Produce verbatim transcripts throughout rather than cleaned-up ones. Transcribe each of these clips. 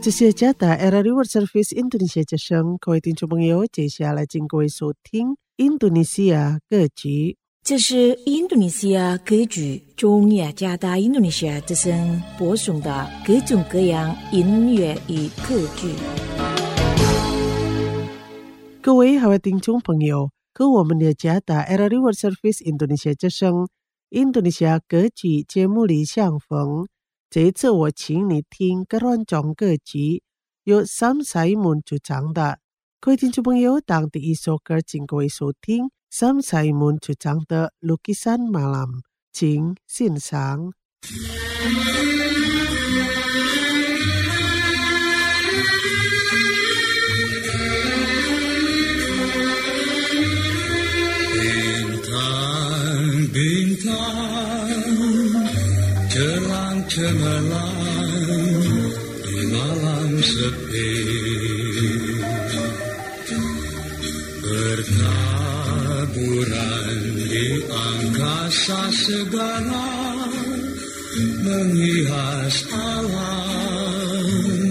这些家的 Era Reward Service Indonesia 之声，各位听众朋友，接下来请各位收听印度尼西亚歌曲。 这是印度尼西亚歌剧中雅加达印度尼西亚之声播送的各种各样音乐与歌剧。 各位好，听众朋友，跟我们的家的 Era Reward Service Indonesia 之声印度尼西亚歌剧节目里相逢。这一次我请你听个乱种歌曲，由 Sam Simon 主唱的。各位听众朋友，当第一首歌请各位收听 Sam Simon 主唱的 Lukisan Malam， 请欣赏。 Bintang-bintang cemerlang di malam sepi, bertaburan di angkasa segala, menghias alam.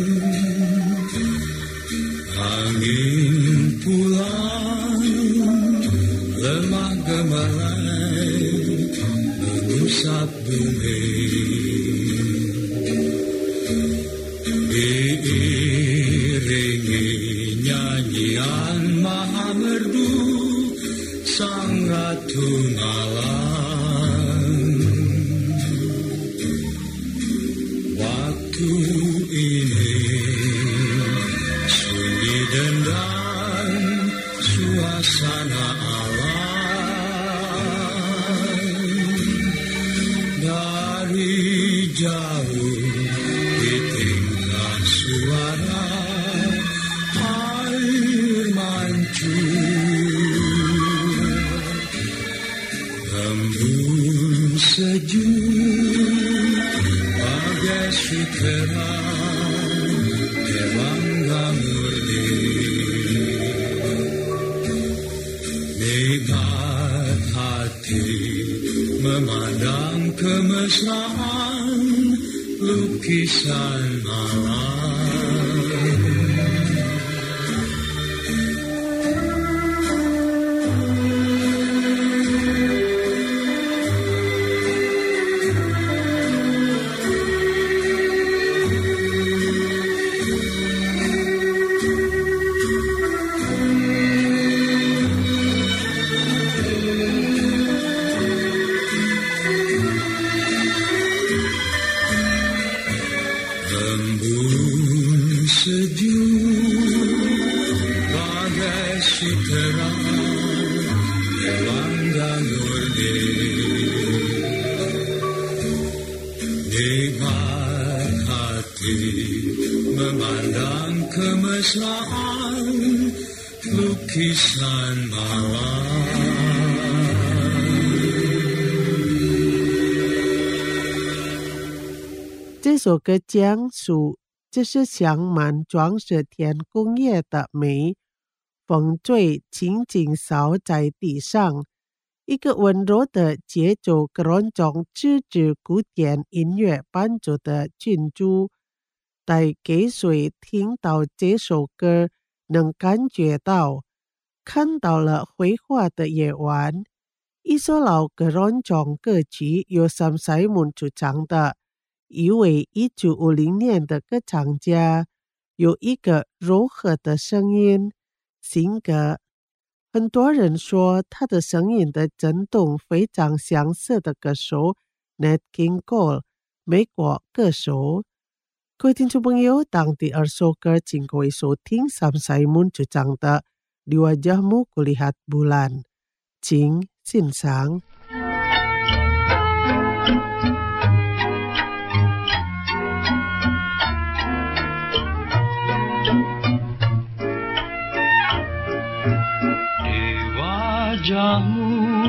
Angin pulang lemah gemerlap mengusap bumi, diiringi nyanyian maha merdu sang ratu malam. Waktu ini sunyi dendam suasana alam. Jauh ditinggal suara air mancur, embun sejuk bagai sutera Dewangga Murni. Nikmat hati memandang kemesraan lukisan malam. Nikmat hati memandang kemesraan lukisan malam. 这首歌讲述这是香满装饰天宫夜的美，风坠轻轻扫在地上，一个温柔的节奏各种自制古典音乐伴奏的进驻，带给谁听到这首歌能感觉到看到了绘画的夜晚。一首老各种歌曲由 Sam Simon 主唱的，一位一九五零年的歌唱家，有一个柔和的声音性格。很多人说他的声音的震动非常相似的歌手 Nat King Cole， 美国歌手。各位听众朋友，当第二首歌请各位收听 Sam Simon 主唱的 Di Wajahmu Kulihat Bulan， 请欣赏。 Wajahmu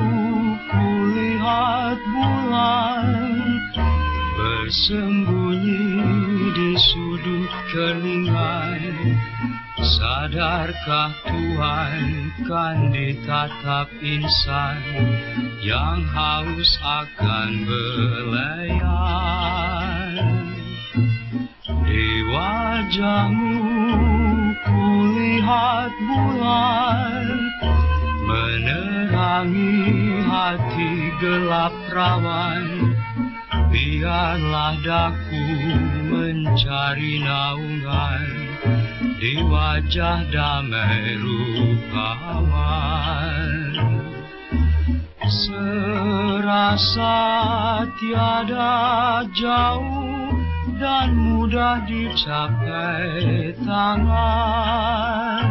kulihat bulan bersembunyi di sudut keningan. Sadarkah Tuhan kan ditatap insan yang haus akan belayan? Di wajah wajahmu kulihat bulan menerangi hati gelap rawan. Biarlah daku mencari naungan di wajah damai rupawan. Serasa tiada jauh dan mudah dicapai tangan.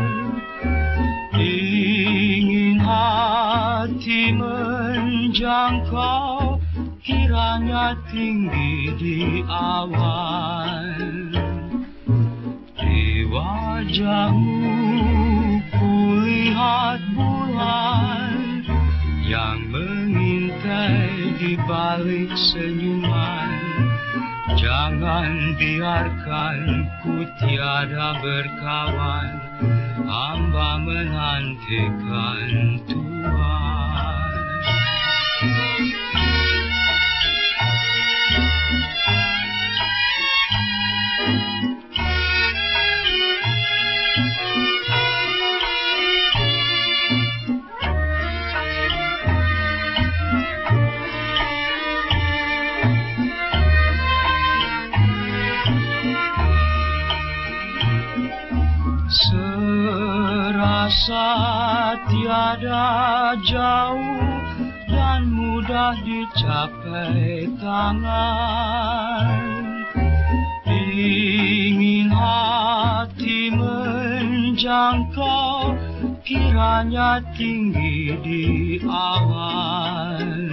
Ingin hati menjangkau, kiranya tinggi di awan. Di wajahmu kulihat bulan yang mengintai di balik senyuman. Jangan biarkan ku tiada berkawan, hamba menantikan Tuhan. Serasa tiada jauh dan mudah dicapai tangan. Ingin hati menjangkau, kiranya tinggi di awan.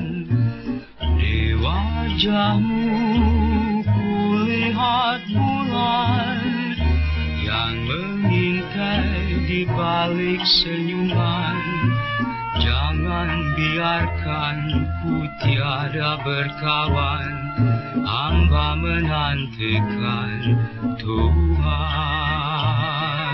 Di wajahmu kulihat bulan yang mengintai di balik senyuman. Jangan biarkan ku tiada berkawan, hamba menantikan Tuhan.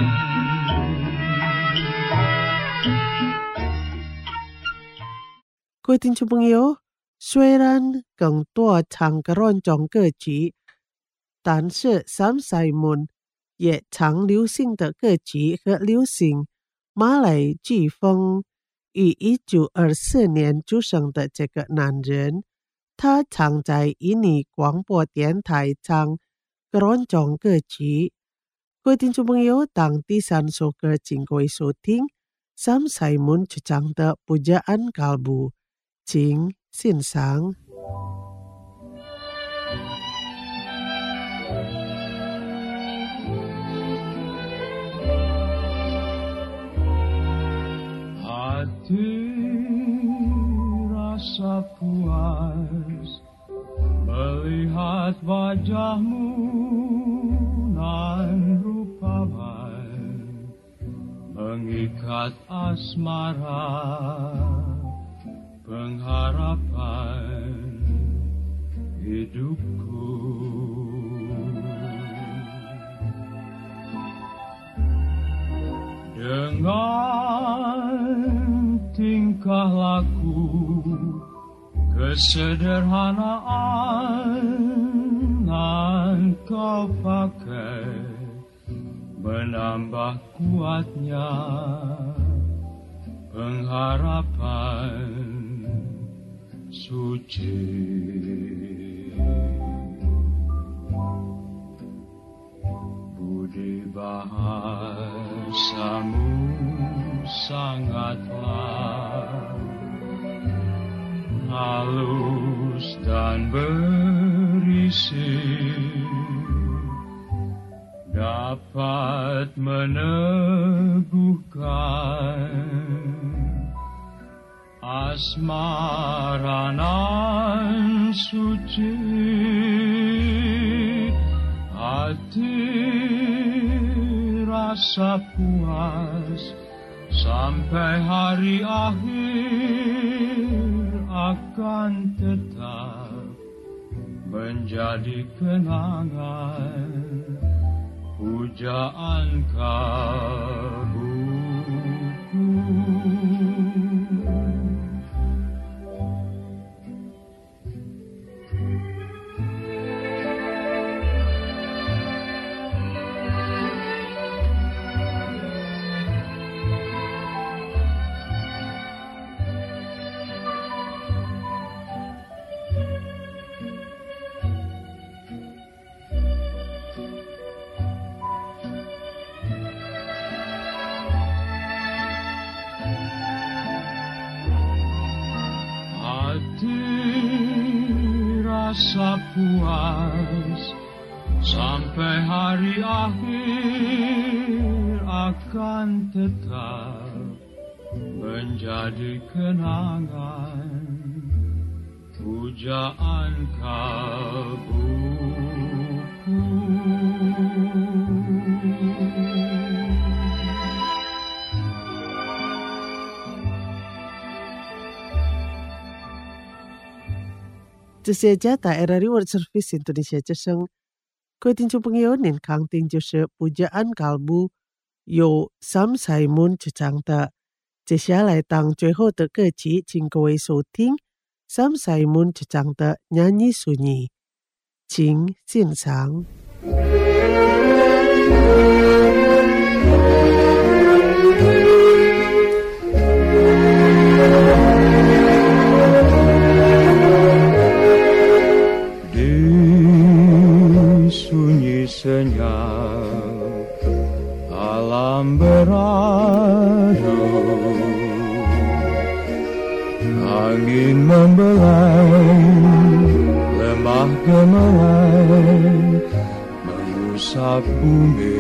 各位听众朋友，虽然更多唱歌乱种歌曲，但是 Sam Simon 也常流行的歌曲和流行马来剧风。于一九二四年出生的这个男人，他常在印尼广播电台唱各种歌曲。各位听众朋友，当第三首歌请各位收听 Sam Simon 主唱的 Pujaan Kalbu， 请欣赏。 Hati rasa puas melihat wajahmu nan rupawan, mengikat asmara pengharapan hidupku. Dengan tingkah laku kesederhanaan yang kau pakai menambah kuatnya pengharapan suci. Budi bahasamu sangatlah halus dan berisi, dapat meneguhkan asmara nan suci. Hati rasa puas sampai hari akhir akan tetap menjadi kenangan pujaan kalbuku. rasa puas sampai hari akhir akan tetap menjadi kenangan pujaan kalbuku. 这些家大 era Reward Service Indonesia 之声，各位听众朋友，您刚听就是pujaan kalbu由 Sam Simon 主唱的。接下来当最后的歌曲，请各位收听 Sam Simon 主唱的 Nyanyi Sunyi， 请欣赏。 Senyap alam beradu, angin membelai lemah gemerai mengusap bumi.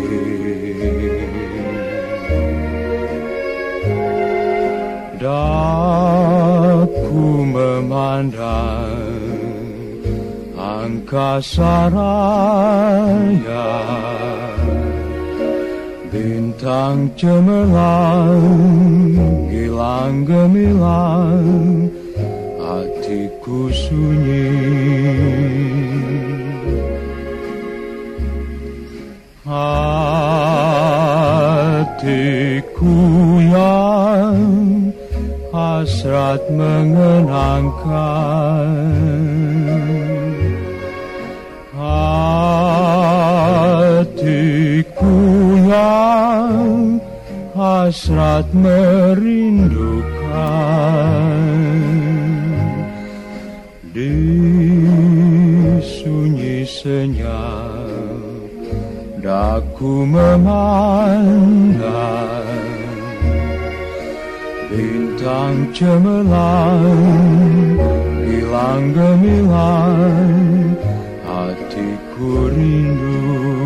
Daku memandang angkasa raya, bintang cemerlang, hilang gemilang, hatiku sunyi. Hatiku yang hasrat mengenangkan, hatiku yang hasrat merindukan, di sunyi senyap daku memandang bintang cemerlang, hilang gemilang, hatiku rindu.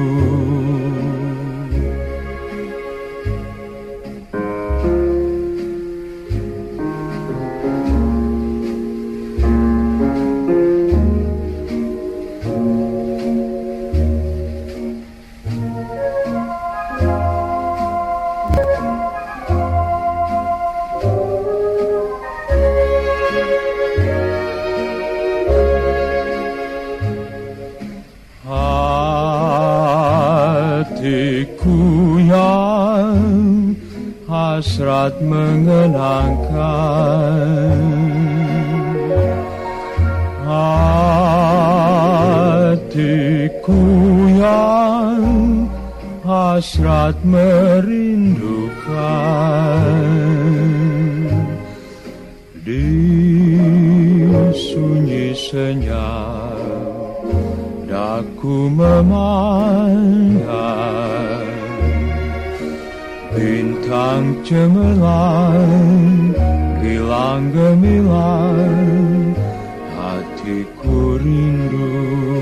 Hatiku yang hasrat mengenangkan, hatiku yang hasrat merindukan, di sunyi senyap daku memandang bintang cemerlang, hilang gemilang, hatiku rindu.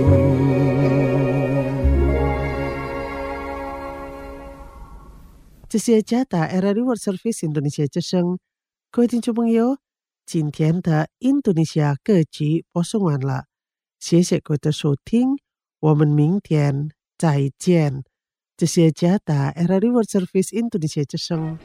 这些家大 era Reward Service Indonesia 之声，各位听众朋友，今天的印度尼西亚歌曲播送完了，谢谢各位的收听，我们明天再见。这些家大 era Reward Service Indonesia 之声。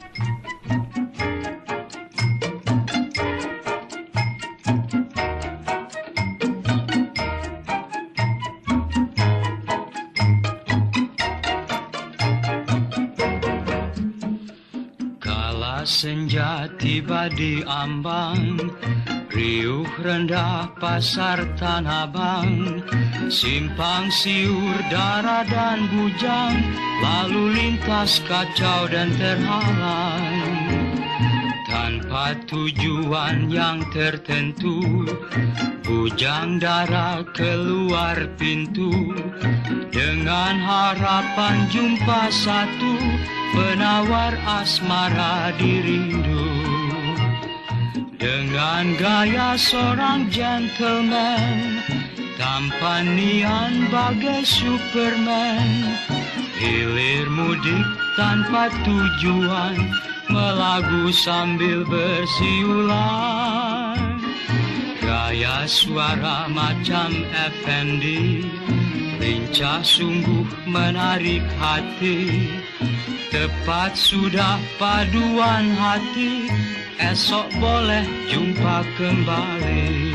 Senja tiba di ambang, riuh rendah pasar Tanah Abang, simpang siur darah dan bujang, lalu lintas kacau dan terhalang. Tanpa tujuan yang tertentu, bujang darah keluar pintu, dengan harapan jumpa satu penawar asmara dirindu. Dengan gaya seorang gentleman, Tampan nian bagai Superman, hilir mudik tanpa tujuan, melagu sambil bersiulan. Gaya suara macam Effendi, lincah sungguh menarik hati. Tepat sudah paduan hati, esok boleh jumpa kembali.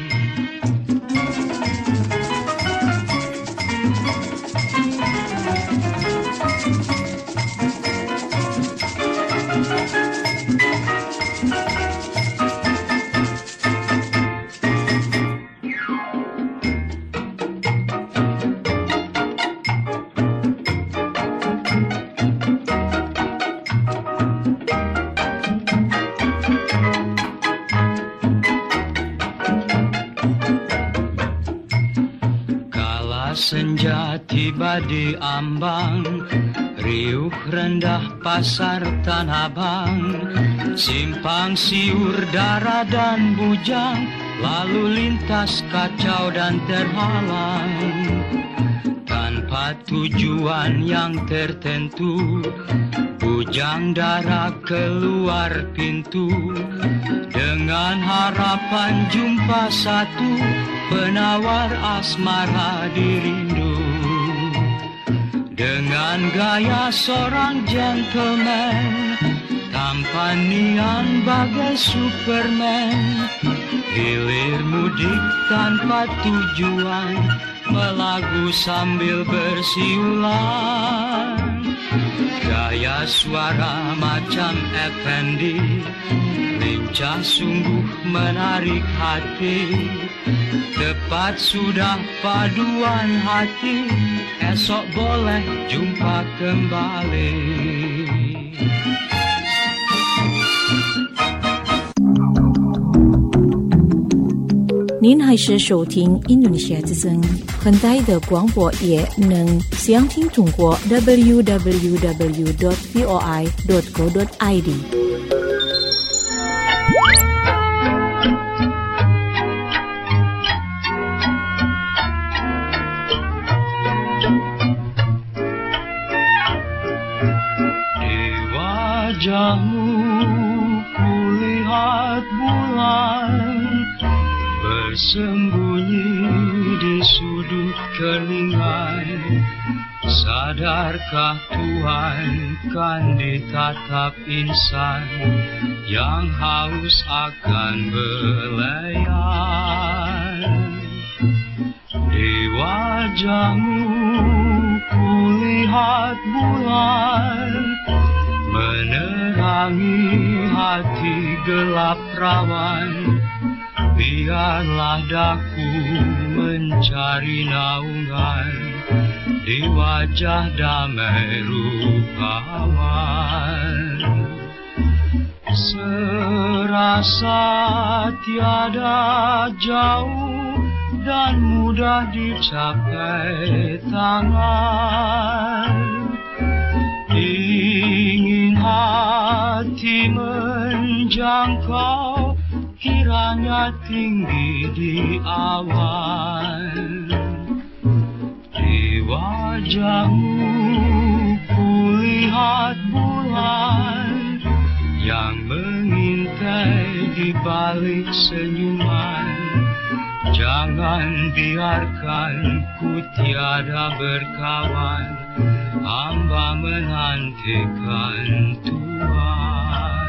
Senja tiba di ambang, riuh rendah pasar Tanah Abang, simpang siur dara dan bujang, lalu lintas kacau dan terhalang. Tanpa tujuan yang tertentu, bujang dara keluar pintu, dengan harapan jumpa satu penawar asmara dirindu. Dengan gaya seorang gentleman, tampan nian bagai Superman, hilir mudik tanpa tujuan, melagu sambil bersiulan. Gaya suara macam Effendi, lincah sungguh menarik hati. Tepat sudah paduan hati, esok boleh jumpa kembali. 您还是收听印度尼西亚之声，很大的广播也能详听通过 double-u double-u double-u dot voi dot co dot i d。 Wajahmu kulihat bulan bersembunyi di sudut keningan. Sadarkah Tuhan kan ditatap insan yang haus akan belayan? Di wajahmu kulihat bulan menerangi hati gelap rawan. Biarlah daku mencari naungan di wajah damai rupawan. Serasa tiada jauh dan mudah dicapai tangan. Ingin hati menjangkau, kiranya tinggi di awan. Di wajahmu kulihat bulan yang mengintai di balik senyuman. Jangan biarkan ku tiada berkawan, hamba menantikan Tuhan.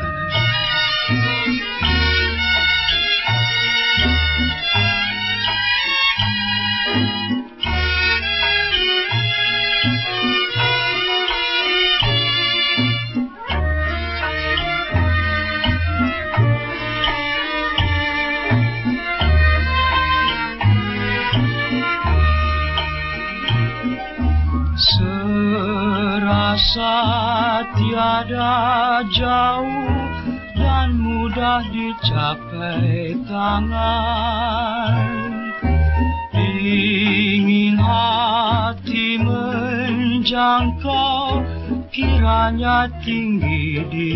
Serasa tiada jauh dan mudah dicapai tangan. Ingin hati menjangkau, kiranya tinggi di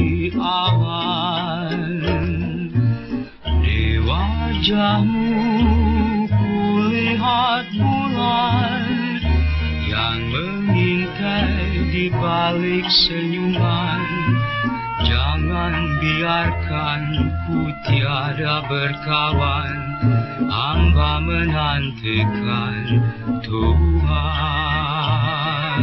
awan. Di wajahmu kulihat melihat bulan yang mengintai di balik senyuman. Jangan biarkan ku tiada berkawan, hamba menantikan Tuhan.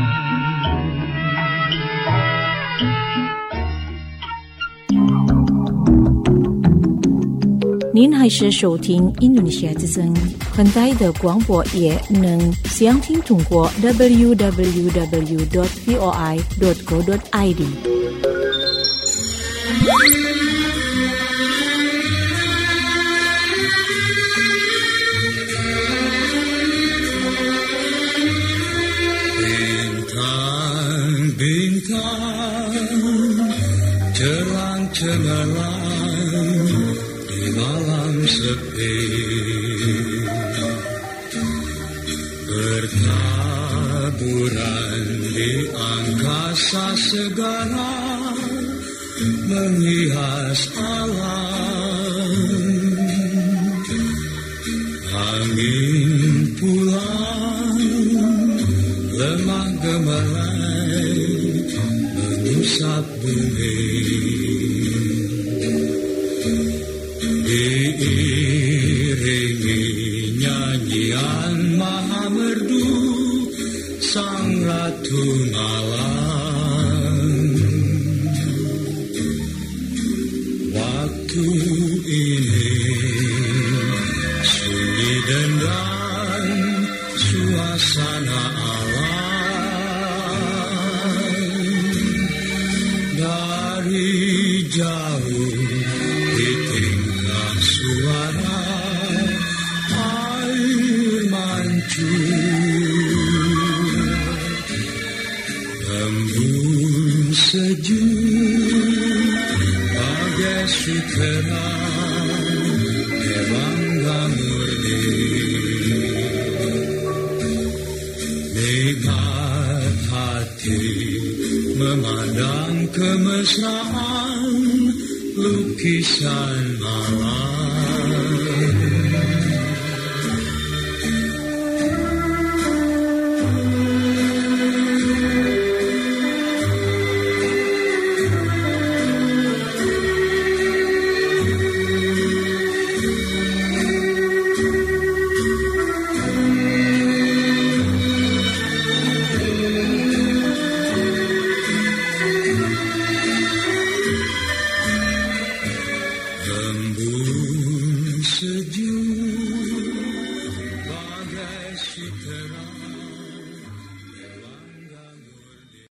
您还是收听印度尼西亚之声，很大的广播也能详听通过 double-u double-u double-u dot v o i dot co dot i d。 Terang cemerlang di malam sepi, bertaburan di angkasa segala, menghias alam. Angin pulang lemah gemerai mengusap bumi, diiringi nyanyian maha merdu sang ratu malam. Waktu ini sunyi dan suasana dari jauh ditingkah suara air mancur, embun sejuk bagai sutera bangga murni. Nikmat hati memandang kemesraan lukisan malam. Embun sejuk